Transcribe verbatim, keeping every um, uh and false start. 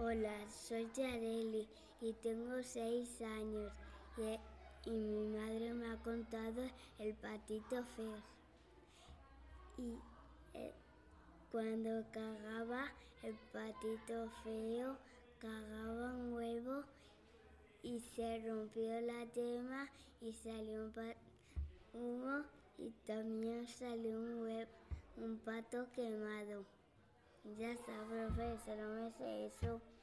Hola, soy Yareli y tengo seis años y, y mi madre me ha contado el patito feo. Y eh, cuando cagaba el patito feo, cagaba un huevo y se rompió la yema y salió un pa- humo y también salió un huevo, un pato quemado. Ya está, profe, solo me sé eso.